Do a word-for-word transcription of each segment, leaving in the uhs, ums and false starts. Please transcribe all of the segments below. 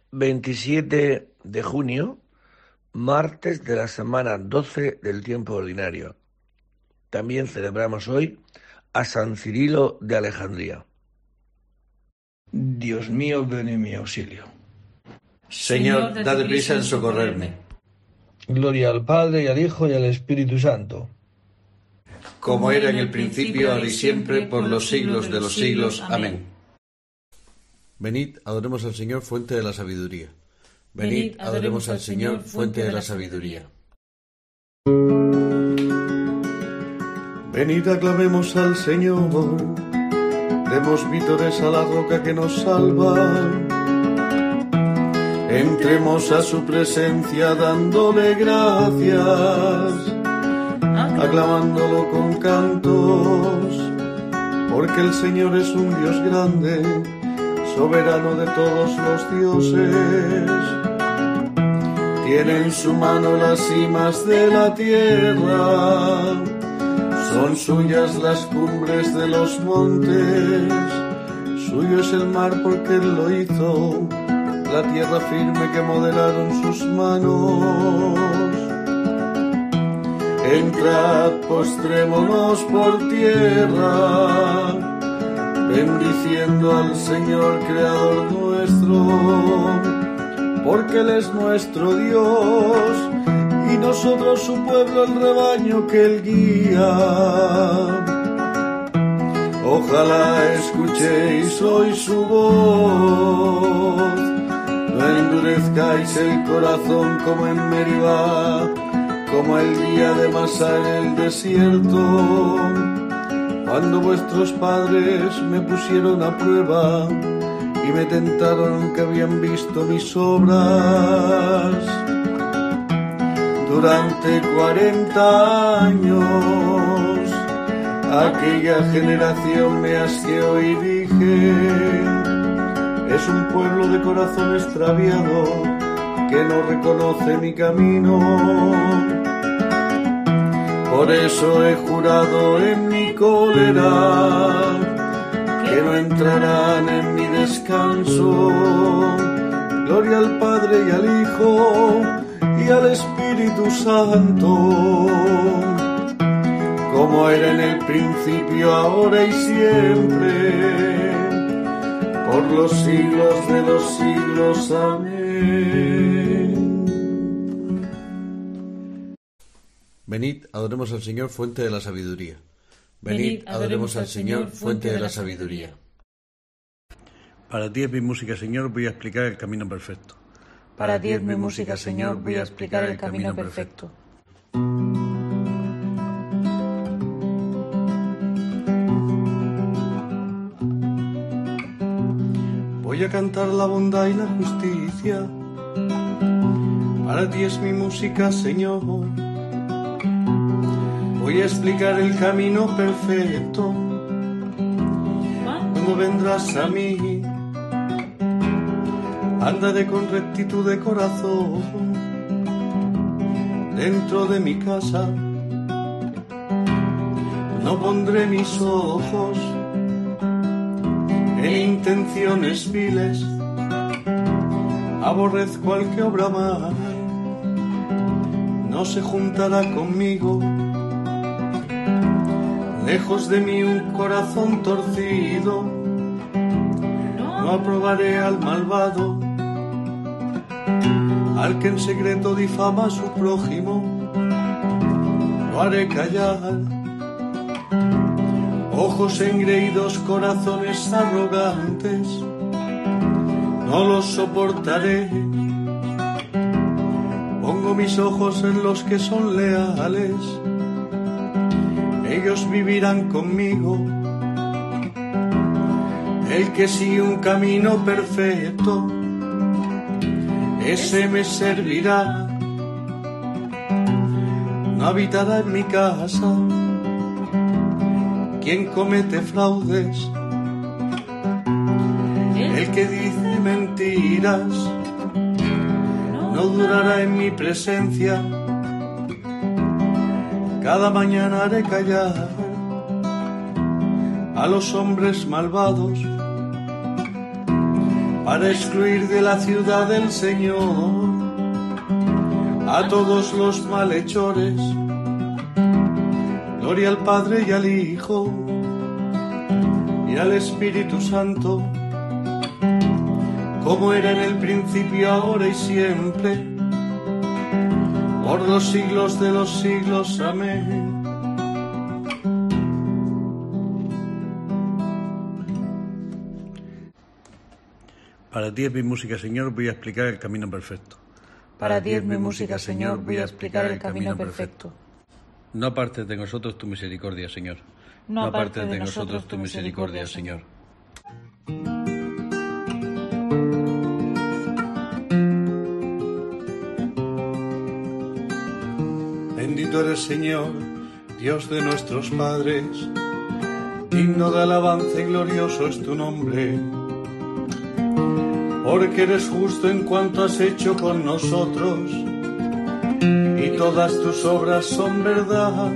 veintisiete de junio, martes de la semana doce del tiempo ordinario. También celebramos hoy a San Cirilo de Alejandría. Dios mío, ven en mi auxilio. Señor, dad prisa en socorrerme. Gloria al Padre, y al Hijo, y al Espíritu Santo. Como era en el principio, ahora y siempre, por los siglos de los siglos. Amén. Venid, adoremos al Señor, fuente de la sabiduría. Venid, adoremos al Señor, fuente de la sabiduría. Venid, aclamemos al Señor, demos vítores a la roca que nos salva. Entremos a su presencia dándole gracias, aclamándolo con cantos, porque el Señor es un Dios grande, soberano de todos los dioses. Tiene en su mano las cimas de la tierra, son suyas las cumbres de los montes, suyo es el mar porque Él lo hizo, la tierra firme que modelaron sus manos. Entrad, postrémonos por tierra, bendiciendo al Señor Creador nuestro, porque Él es nuestro Dios, y nosotros su pueblo, el rebaño que Él guía. Ojalá escuchéis hoy su voz, no endurezcáis el corazón como en Meribá, como el día de Masá en el desierto, cuando vuestros padres me pusieron a prueba y me tentaron aunque habían visto mis obras. Durante cuarenta años aquella generación me asqueó y dije: es un pueblo de corazón extraviado que no reconoce mi camino. Por eso he jurado en mi cólera que no entrarán en mi descanso. Gloria al Padre y al Hijo y al Espíritu Santo, como era en el principio, ahora y siempre, por los siglos de los siglos. Amén. Venid, adoremos al Señor, fuente de la sabiduría. Venid, adoremos al Señor, fuente de la sabiduría. Para ti es mi música, Señor, voy a explicar el camino perfecto. Para ti es mi música, Señor, voy a explicar el camino perfecto. Voy a cantar la bondad y la justicia, para ti es mi música, Señor. Voy a explicar el camino perfecto, cuando vendrás a mí. Andaré con rectitud de corazón dentro de mi casa, no pondré mis ojos en intenciones viles, aborrezco al que obra mal, no se juntará conmigo. Lejos de mí un corazón torcido, no aprobaré al malvado, al que en secreto difama a su prójimo, lo haré callar. Ojos engreídos, corazones arrogantes, no los soportaré. Pongo mis ojos en los que son leales, ellos vivirán conmigo. El que sigue un camino perfecto, ese me servirá. No habitará en mi casa quien comete fraudes, el que dice mentiras no durará en mi presencia. Cada mañana haré callar a los hombres malvados, para excluir de la ciudad del Señor a todos los malhechores. Gloria al Padre y al Hijo y al Espíritu Santo, como era en el principio, ahora y siempre, por los siglos de los siglos. Amén. Para ti es mi música, Señor, voy a explicar el camino perfecto. Para ti es mi música, Señor, voy a explicar el camino perfecto. No apartes de nosotros tu misericordia, Señor. No apartes de nosotros tu misericordia, Señor. Bendito eres, Señor, Dios de nuestros padres, digno de alabanza y glorioso es tu nombre, porque eres justo en cuanto has hecho con nosotros, y todas tus obras son verdad,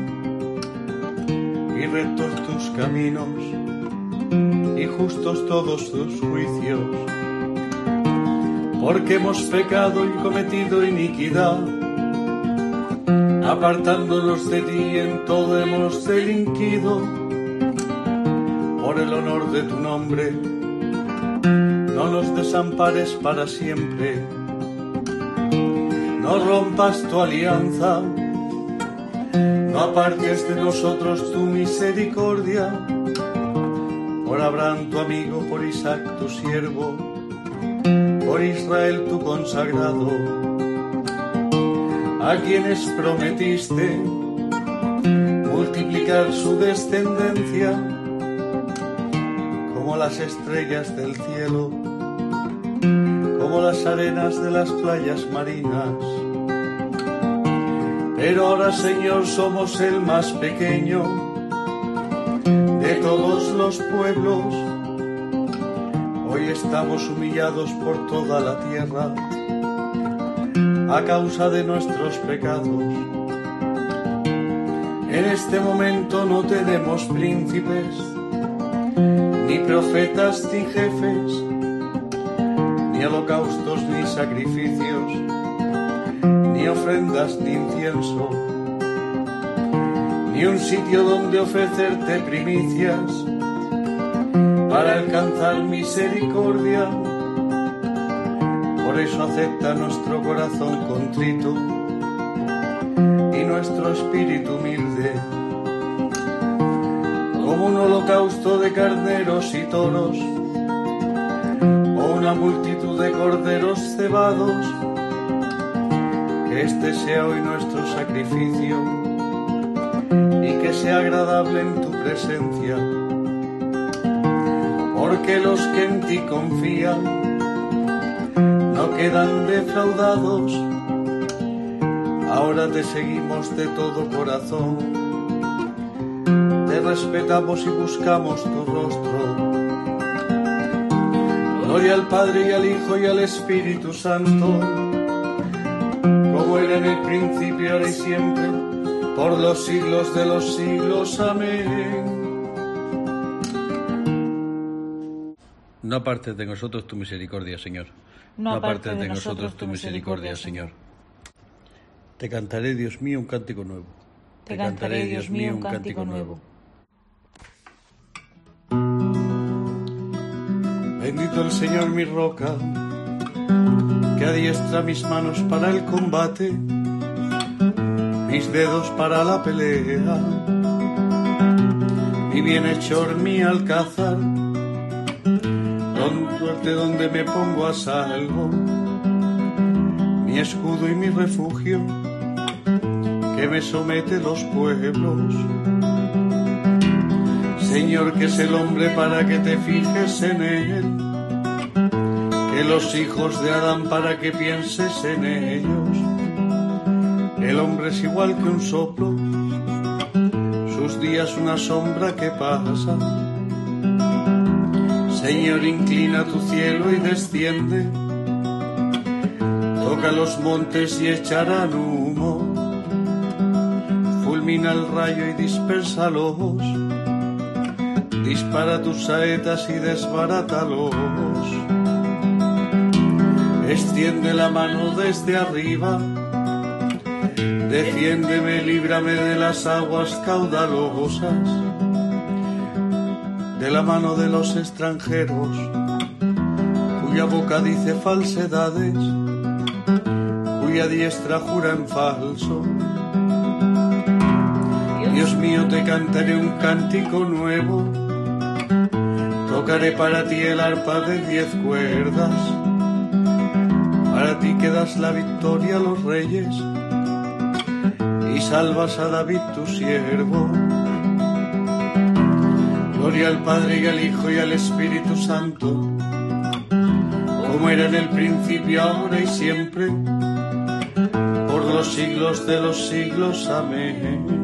y rectos tus caminos, y justos todos tus juicios, porque hemos pecado y cometido iniquidad, apartándonos de ti en todo hemos delinquido. Por el honor de tu nombre, no nos desampares para siempre, no rompas tu alianza, no apartes de nosotros tu misericordia. Por Abraham tu amigo, por Isaac tu siervo, por Israel tu consagrado, a quienes prometiste multiplicar su descendencia como las estrellas del cielo, como las arenas de las playas marinas. Pero ahora, Señor, somos el más pequeño de todos los pueblos. Hoy estamos humillados por toda la tierra a causa de nuestros pecados. En este momento no tenemos príncipes, ni profetas, ni jefes, ni holocaustos, ni sacrificios, ni ofrendas, ni incienso, ni un sitio donde ofrecerte primicias para alcanzar misericordia. Por eso acepta nuestro corazón contrito y nuestro espíritu humilde, como un holocausto de carneros y toros, o una multitud de corderos cebados. Que este sea hoy nuestro sacrificio y que sea agradable en tu presencia, porque los que en ti confían no quedan defraudados. Ahora te seguimos de todo corazón, te respetamos y buscamos tu rostro. Gloria al Padre y al Hijo y al Espíritu Santo, como era en el principio, ahora y siempre, por los siglos de los siglos. Amén. No apartes de nosotros tu misericordia, Señor. No apartes de nosotros tu misericordia, Señor. Te cantaré, Dios mío, un cántico nuevo. Te cantaré, Dios mío, un cántico nuevo. Bendito el Señor, mi roca, que adiestra mis manos para el combate, mis dedos para la pelea, mi bienhechor, mi alcázar, donde, donde me pongo a salvo, mi escudo y mi refugio, que me somete los pueblos. Señor, que es el hombre para que te fijes en él, que los hijos de Adán para que pienses en ellos. El hombre es igual que un soplo, sus días una sombra que pasa. Señor, inclina tu cielo y desciende, toca los montes y echarán humo, fulmina el rayo y dispérsalos, dispara tus saetas y desbarátalos. extiende la mano desde arriba, defiéndeme, líbrame de las aguas caudalosas, de la mano de los extranjeros, cuya boca dice falsedades, cuya diestra jura en falso. Dios mío, te cantaré un cántico nuevo, tocaré para ti el arpa de diez cuerdas, para ti que das la victoria a los reyes y salvas a David tu siervo. Gloria al Padre y al Hijo y al Espíritu Santo, como era en el principio, ahora y siempre, por los siglos de los siglos. Amén.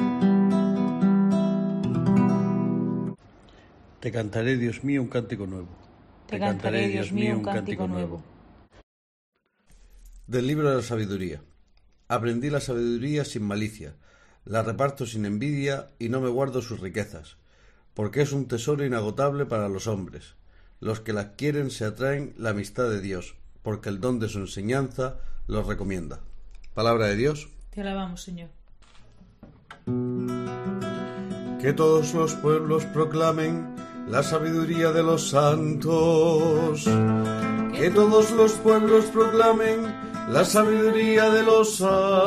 Te cantaré, Dios mío, un cántico nuevo. Te cantaré, Dios mío, un cántico nuevo. Del libro de la sabiduría. Aprendí la sabiduría sin malicia, la reparto sin envidia y no me guardo sus riquezas, porque es un tesoro inagotable para los hombres. Los que la adquieren se atraen la amistad de Dios, porque el don de su enseñanza los recomienda. Palabra de Dios. Te alabamos, Señor. Que todos los pueblos proclamen la sabiduría de los santos. Que todos los pueblos proclamen la sabiduría de los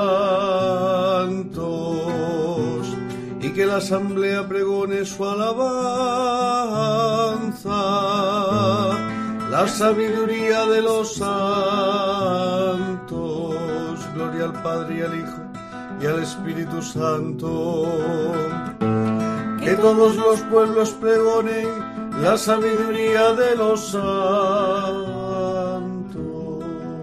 santos. Y que la asamblea pregone su alabanza. La sabiduría de los santos. Gloria al Padre y al Hijo y al Espíritu Santo. Que todos los pueblos pregonen la sabiduría de los santos.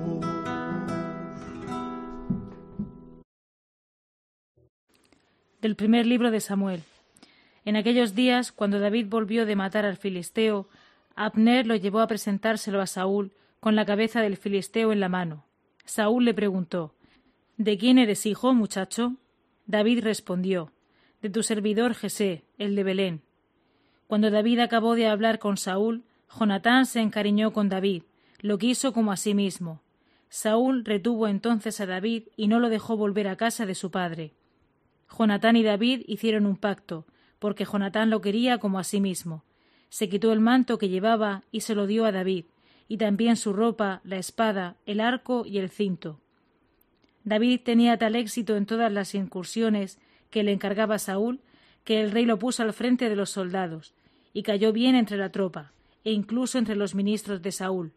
Del primer libro de Samuel. En aquellos días, cuando David volvió de matar al filisteo, Abner lo llevó a presentárselo a Saúl con la cabeza del filisteo en la mano. Saúl le preguntó: ¿De quién eres hijo, muchacho? David respondió: de tu servidor Jesé, el de Belén. Cuando David acabó de hablar con Saúl, Jonatán se encariñó con David, lo quiso como a sí mismo. Saúl retuvo entonces a David y no lo dejó volver a casa de su padre. Jonatán y David hicieron un pacto, porque Jonatán lo quería como a sí mismo. Se quitó el manto que llevaba y se lo dio a David, y también su ropa, la espada, el arco y el cinto. David tenía tal éxito en todas las incursiones que le encargaba Saúl, que el rey lo puso al frente de los soldados, y cayó bien entre la tropa, e incluso entre los ministros de Saúl.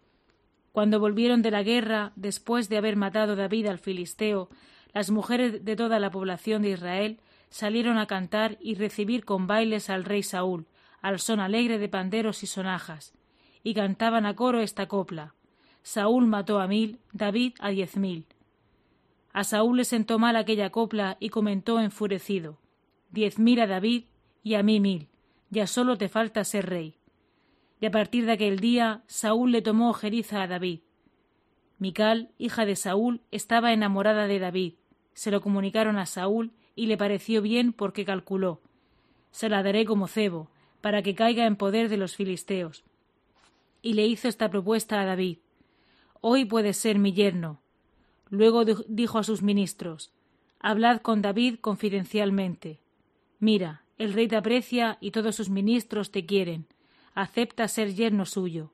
Cuando volvieron de la guerra, después de haber matado David al filisteo, las mujeres de toda la población de Israel salieron a cantar y recibir con bailes al rey Saúl, al son alegre de panderos y sonajas, y cantaban a coro esta copla: Saúl mató a mil, David a diez mil. A Saúl le sentó mal aquella copla y comentó enfurecido: Diez mil a David y a mí mil, ya solo te falta ser rey. Y a partir de aquel día Saúl le tomó ojeriza a David. Mical, hija de Saúl, estaba enamorada de David. Se lo comunicaron a Saúl y le pareció bien porque calculó: se la daré como cebo, para que caiga en poder de los filisteos. Y le hizo esta propuesta a David: hoy puedes ser mi yerno. Luego dijo a sus ministros: hablad con David confidencialmente. Mira, el rey te aprecia y todos sus ministros te quieren. Acepta ser yerno suyo.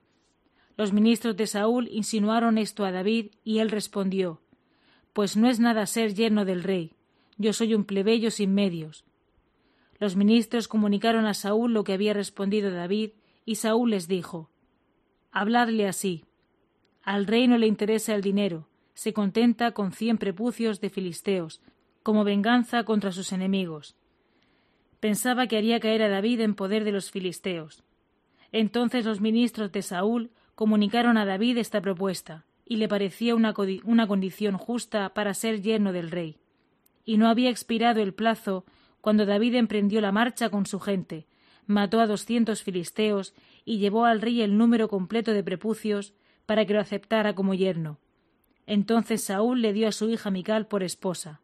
Los ministros de Saúl insinuaron esto a David y él respondió: pues no es nada ser yerno del rey. Yo soy un plebeyo sin medios. Los ministros comunicaron a Saúl lo que había respondido David y Saúl les dijo: habladle así. Al rey no le interesa el dinero. Se contenta con cien prepucios de filisteos, como venganza contra sus enemigos. Pensaba que haría caer a David en poder de los filisteos. Entonces los ministros de Saúl comunicaron a David esta propuesta, y le parecía una, una condición justa para ser yerno del rey. Y no había expirado el plazo cuando David emprendió la marcha con su gente, mató a doscientos filisteos y llevó al rey el número completo de prepucios para que lo aceptara como yerno. Entonces Saúl le dio a su hija Mical por esposa.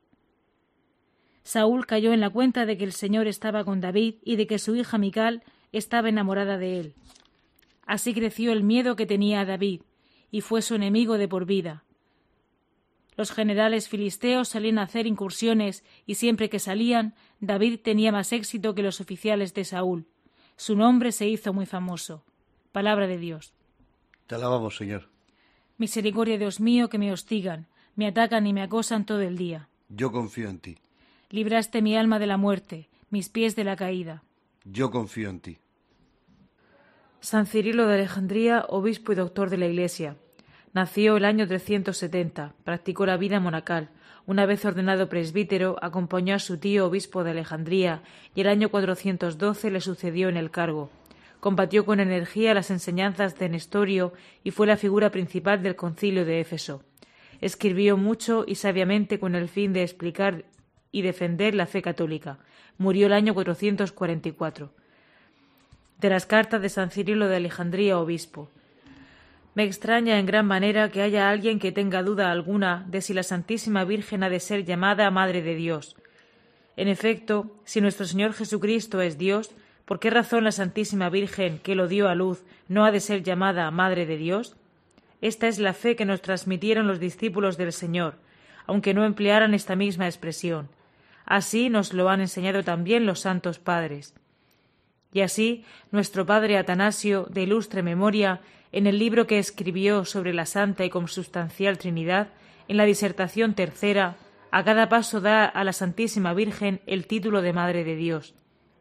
Saúl cayó en la cuenta de que el Señor estaba con David y de que su hija Mical estaba enamorada de él. Así creció el miedo que tenía a David, y fue su enemigo de por vida. Los generales filisteos salían a hacer incursiones y siempre que salían, David tenía más éxito que los oficiales de Saúl. Su nombre se hizo muy famoso. Palabra de Dios. Te alabamos, Señor. Misericordia, Dios mío, que me hostigan, me atacan y me acosan todo el día. Yo confío en ti. Libraste mi alma de la muerte, mis pies de la caída. Yo confío en ti. San Cirilo de Alejandría, obispo y doctor de la Iglesia. Nació el año trescientos setenta, practicó la vida monacal. Una vez ordenado presbítero, acompañó a su tío obispo de Alejandría y el año cuatrocientos doce le sucedió en el cargo. Combatió con energía las enseñanzas de Nestorio y fue la figura principal del concilio de Éfeso. Escribió mucho y sabiamente con el fin de explicar y defender la fe católica. Murió el año cuatrocientos cuarenta y cuatro. De las cartas de San Cirilo de Alejandría, obispo. Me extraña en gran manera que haya alguien que tenga duda alguna de si la Santísima Virgen ha de ser llamada Madre de Dios. En efecto, si nuestro Señor Jesucristo es Dios, ¿por qué razón la Santísima Virgen, que lo dio a luz, no ha de ser llamada Madre de Dios? Esta es la fe que nos transmitieron los discípulos del Señor, aunque no emplearan esta misma expresión. Así nos lo han enseñado también los santos padres. Y así, nuestro padre Atanasio, de ilustre memoria, en el libro que escribió sobre la Santa y Consubstancial Trinidad, en la disertación tercera, a cada paso da a la Santísima Virgen el título de Madre de Dios.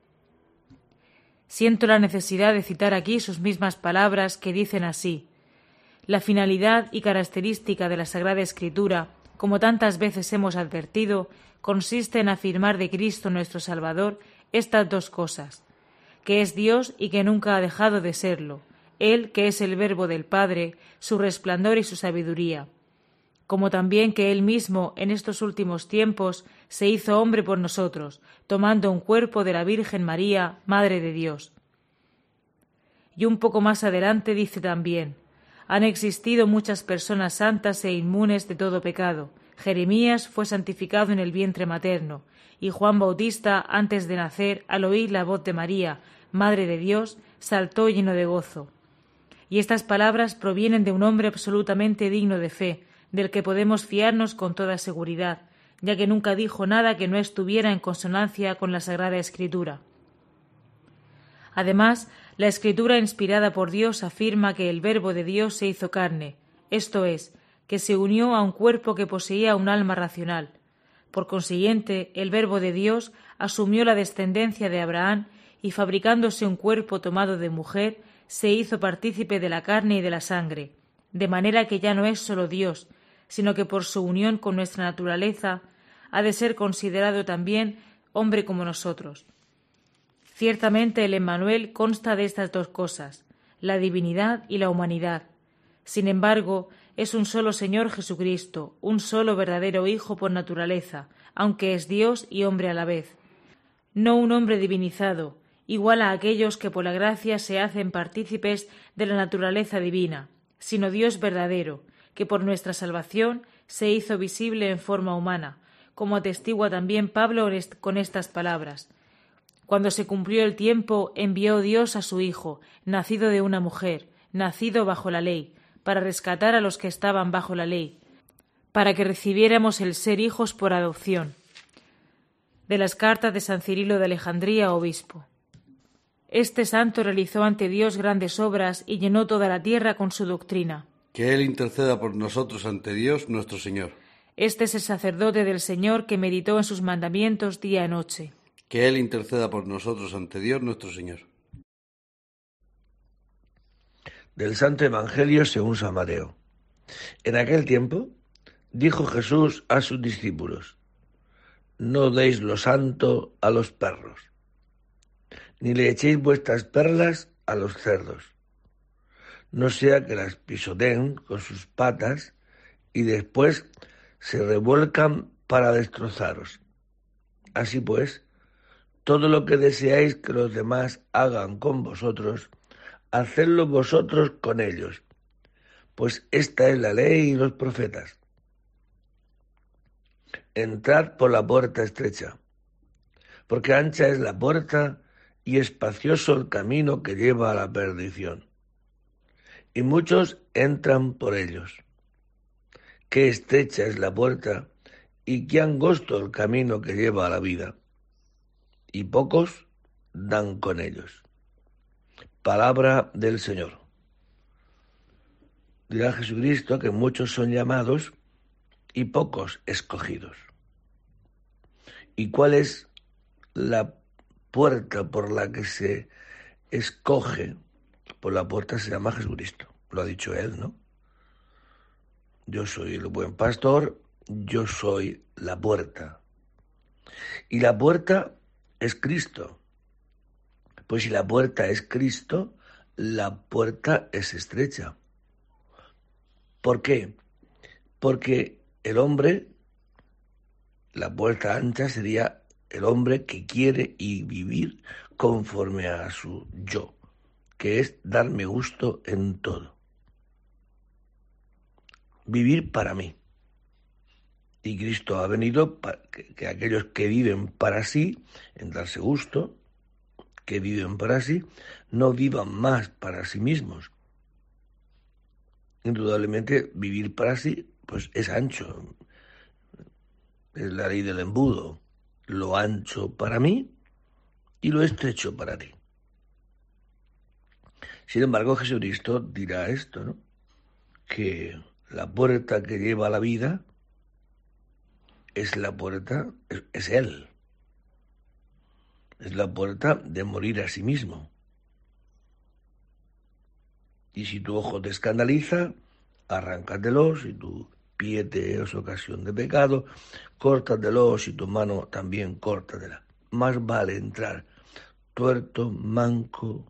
Siento la necesidad de citar aquí sus mismas palabras que dicen así: la finalidad y característica de la Sagrada Escritura, como tantas veces hemos advertido, consiste en afirmar de Cristo nuestro Salvador estas dos cosas: que es Dios y que nunca ha dejado de serlo, Él que es el Verbo del Padre, su resplandor y su sabiduría, como también que Él mismo en estos últimos tiempos se hizo hombre por nosotros, tomando un cuerpo de la Virgen María, Madre de Dios. Y un poco más adelante dice también: han existido muchas personas santas e inmunes de todo pecado. Jeremías fue santificado en el vientre materno, y Juan Bautista, antes de nacer, al oír la voz de María, Madre de Dios, saltó lleno de gozo. Y estas palabras provienen de un hombre absolutamente digno de fe, del que podemos fiarnos con toda seguridad, ya que nunca dijo nada que no estuviera en consonancia con la Sagrada Escritura. Además, la Escritura inspirada por Dios afirma que el Verbo de Dios se hizo carne, esto es, que se unió a un cuerpo que poseía un alma racional. Por consiguiente, el Verbo de Dios asumió la descendencia de Abraham y, fabricándose un cuerpo tomado de mujer, se hizo partícipe de la carne y de la sangre, de manera que ya no es sólo Dios, sino que por su unión con nuestra naturaleza ha de ser considerado también hombre como nosotros. Ciertamente el Emmanuel consta de estas dos cosas, la divinidad y la humanidad. Sin embargo, es un solo Señor Jesucristo, un solo verdadero Hijo por naturaleza, aunque es Dios y hombre a la vez. No un hombre divinizado, igual a aquellos que por la gracia se hacen partícipes de la naturaleza divina, sino Dios verdadero, que por nuestra salvación se hizo visible en forma humana, como atestigua también Pablo con estas palabras: cuando se cumplió el tiempo, envió Dios a su Hijo, nacido de una mujer, nacido bajo la ley, para rescatar a los que estaban bajo la ley, para que recibiéramos el ser hijos por adopción. De las cartas de San Cirilo de Alejandría, obispo. Este santo realizó ante Dios grandes obras y llenó toda la tierra con su doctrina. Que Él interceda por nosotros ante Dios nuestro Señor. Este es el sacerdote del Señor que meditó en sus mandamientos día y noche. Que Él interceda por nosotros ante Dios nuestro Señor. Del Santo Evangelio según San Mateo. En aquel tiempo dijo Jesús a sus discípulos: no deis lo santo a los perros, ni le echéis vuestras perlas a los cerdos, no sea que las pisoteen con sus patas y después se revuelcan para destrozaros. Así pues, todo lo que deseáis que los demás hagan con vosotros, hacedlo vosotros con ellos, pues esta es la ley y los profetas. Entrad por la puerta estrecha, porque ancha es la puerta y espacioso el camino que lleva a la perdición, y muchos entran por ellos. Qué estrecha es la puerta y qué angosto el camino que lleva a la vida, y pocos dan con ellos. Palabra del Señor. Dirá Jesucristo que muchos son llamados y pocos escogidos. ¿Y cuál es la puerta por la que se escoge? Por la puerta se llama Jesucristo. Lo ha dicho él, ¿no? Yo soy el buen pastor, yo soy la puerta. Y la puerta es Cristo. Pues si la puerta es Cristo, la puerta es estrecha. ¿Por qué? Porque el hombre, la puerta ancha sería el hombre que quiere y vivir conforme a su yo, que es darme gusto en todo. Vivir para mí. Y Cristo ha venido para que, que aquellos que viven para sí, en darse gusto, que viven para sí, no vivan más para sí mismos. Indudablemente, vivir para sí, pues es ancho. Es la ley del embudo. Lo ancho para mí y lo estrecho para ti. Sin embargo, Jesucristo dirá esto, ¿no? Que la puerta que lleva a la vida es la puerta, es, es Él. Es la puerta de morir a sí mismo. Y si tu ojo te escandaliza, arráncatelo. Si tu pie te es ocasión de pecado, córtatelo. Si tu mano también, córtatela. Más vale entrar tuerto, manco,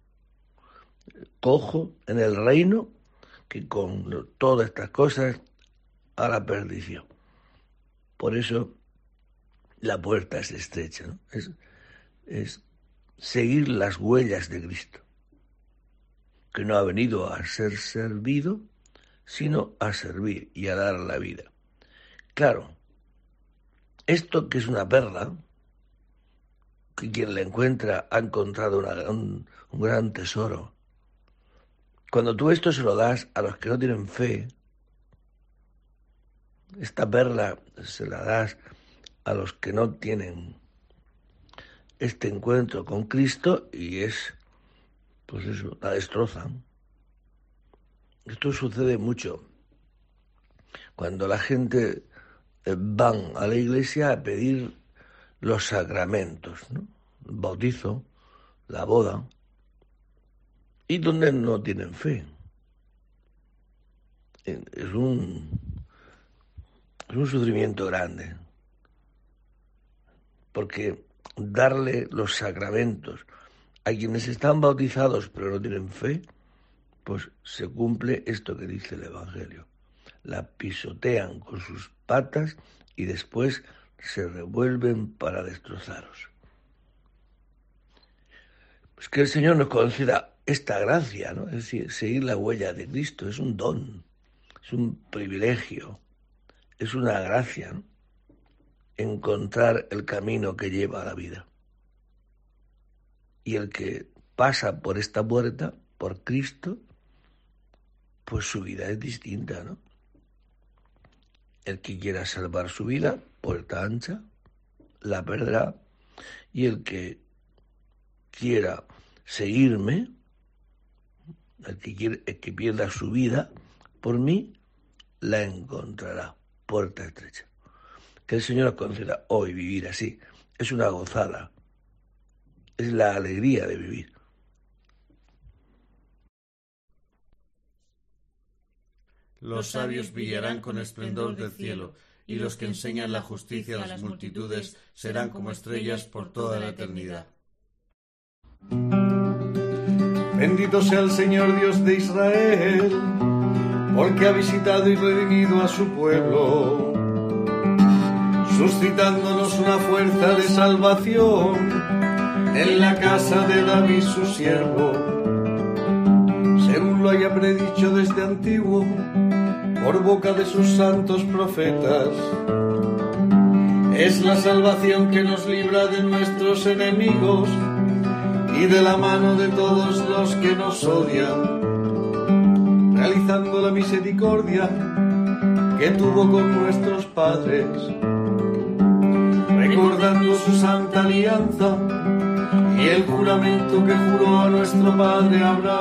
cojo en el reino que con todas estas cosas a la perdición. Por eso la puerta es estrecha, ¿no? Es, es seguir las huellas de Cristo, que no ha venido a ser servido, sino a servir y a dar la vida. Claro, esto que es una perla, que quien la encuentra ha encontrado una, un, un gran tesoro. Cuando tú esto se lo das a los que no tienen fe, esta perla se la das a los que no tienen este encuentro con Cristo y es, pues eso, la destrozan. Esto sucede mucho cuando la gente van a la iglesia a pedir los sacramentos, ¿no? El bautizo, la boda, y donde no tienen fe. Es un, es un sufrimiento grande, porque darle los sacramentos a quienes están bautizados pero no tienen fe, pues se cumple esto que dice el Evangelio. La pisotean con sus patas y después se revuelven para destrozaros. Pues que el Señor nos conceda esta gracia, ¿no? Es decir, seguir la huella de Cristo es un don, es un privilegio, es una gracia, ¿no? Encontrar el camino que lleva a la vida. Y el que pasa por esta puerta, por Cristo, pues su vida es distinta, ¿no? El que quiera salvar su vida, puerta ancha, la perderá. Y el que quiera seguirme, el que, quiere, el que pierda su vida por mí, la encontrará, puerta estrecha. Que el Señor nos conceda hoy vivir así. Es una gozada, es la alegría de vivir. Los sabios brillarán con esplendor del cielo, y los que enseñan la justicia a las multitudes serán como estrellas por toda la eternidad. Bendito sea el Señor Dios de Israel, porque ha visitado y redimido a su pueblo, suscitándonos una fuerza de salvación en la casa de David su siervo, según lo haya predicho desde antiguo por boca de sus santos profetas. Es la salvación que nos libra de nuestros enemigos y de la mano de todos los que nos odian, realizando la misericordia que tuvo con nuestros padres, recordando su santa alianza y el juramento que juró a nuestro padre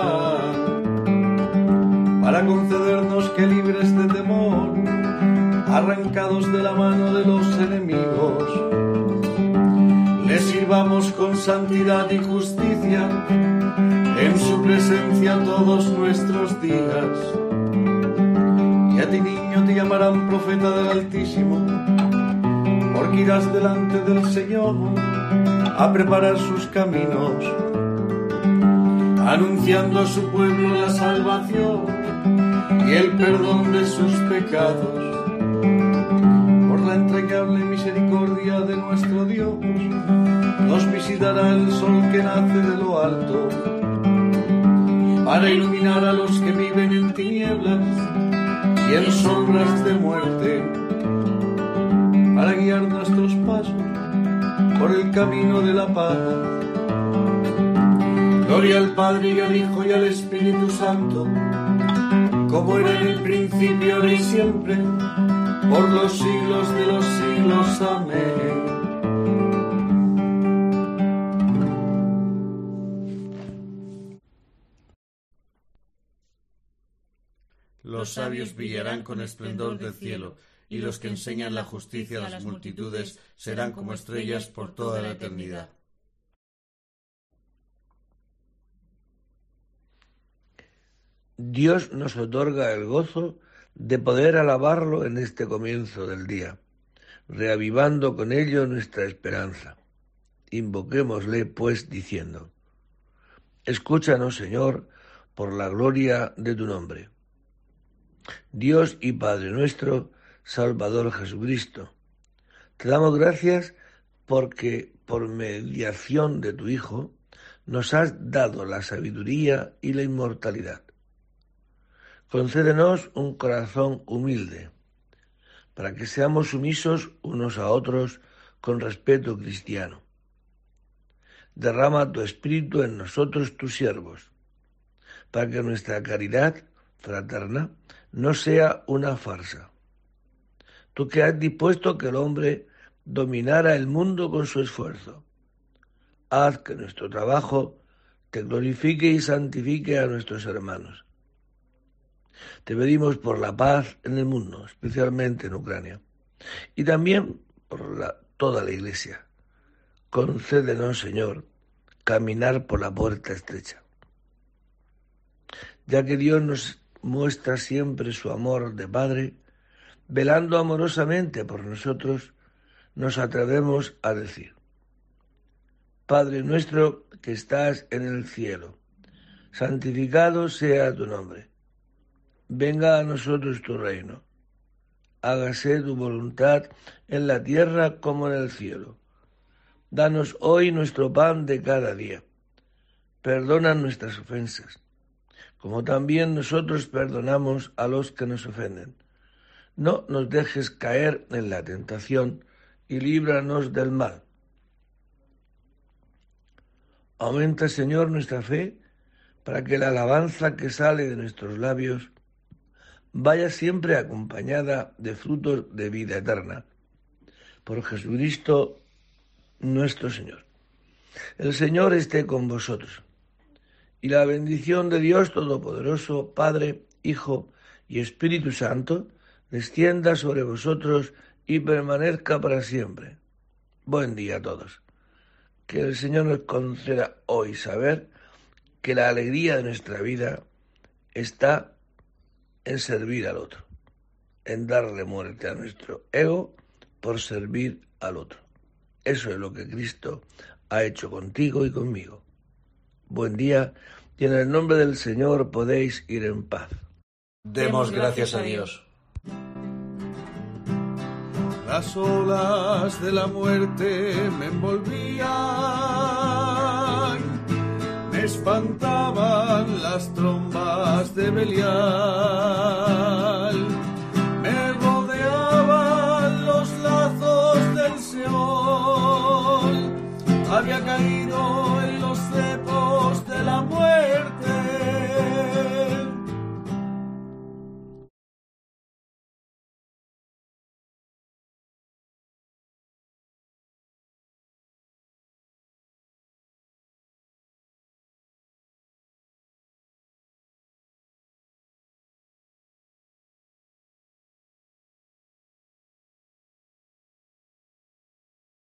Abraham, para concedernos que libres de temor, arrancados de la mano de los enemigos, le sirvamos con santidad y justicia en su presencia todos nuestros días. Y a ti, niño, te llamarán profeta del Altísimo, porque irás delante del Señor a preparar sus caminos, anunciando a su pueblo la salvación y el perdón de sus pecados. Por la entrañable misericordia de nuestro Dios, nos visitará el sol que nace de lo alto, para iluminar a los que viven en tinieblas y en sombras de muerte, para guiar nuestros pasos por el camino de la paz. Gloria al Padre y al Hijo y al Espíritu Santo, como era en el principio, ahora y siempre, por los siglos de los siglos. Amén. Los sabios brillarán con esplendor del cielo, y los que enseñan la justicia a las multitudes serán como estrellas por toda la eternidad. Dios nos otorga el gozo de poder alabarlo en este comienzo del día, reavivando con ello nuestra esperanza. Invoquémosle, pues, diciendo: escúchanos, Señor, por la gloria de tu nombre. Dios y Padre nuestro, Salvador Jesucristo, te damos gracias porque, por mediación de tu Hijo, nos has dado la sabiduría y la inmortalidad. Concédenos un corazón humilde, para que seamos sumisos unos a otros con respeto cristiano. Derrama tu Espíritu en nosotros, tus siervos, para que nuestra caridad fraterna no sea una farsa. Tú que has dispuesto que el hombre dominara el mundo con su esfuerzo, haz que nuestro trabajo te glorifique y santifique a nuestros hermanos. Te pedimos por la paz en el mundo, especialmente en Ucrania, y también por la, toda la Iglesia. Concédenos, Señor, caminar por la puerta estrecha. Ya que Dios nos muestra siempre su amor de Padre, velando amorosamente por nosotros, nos atrevemos a decir: Padre nuestro que estás en el cielo, santificado sea tu nombre. Venga a nosotros tu reino. Hágase tu voluntad en la tierra como en el cielo. Danos hoy nuestro pan de cada día. Perdona nuestras ofensas, como también nosotros perdonamos a los que nos ofenden. No nos dejes caer en la tentación y líbranos del mal. Aumenta, Señor, nuestra fe, para que la alabanza que sale de nuestros labios vaya siempre acompañada de frutos de vida eterna. Por Jesucristo nuestro Señor. El Señor esté con vosotros. Y la bendición de Dios Todopoderoso, Padre, Hijo y Espíritu Santo, descienda sobre vosotros y permanezca para siempre. Buen día a todos. Que el Señor nos conceda hoy saber que la alegría de nuestra vida está en servir al otro, en darle muerte a nuestro ego por servir al otro. Eso es lo que Cristo ha hecho contigo y conmigo. Buen día, y en el nombre del Señor podéis ir en paz. Demos gracias a Dios. Las olas de la muerte me envolvían, me espantaban las trombas de Belial, me rodeaban los lazos del Seol, había caído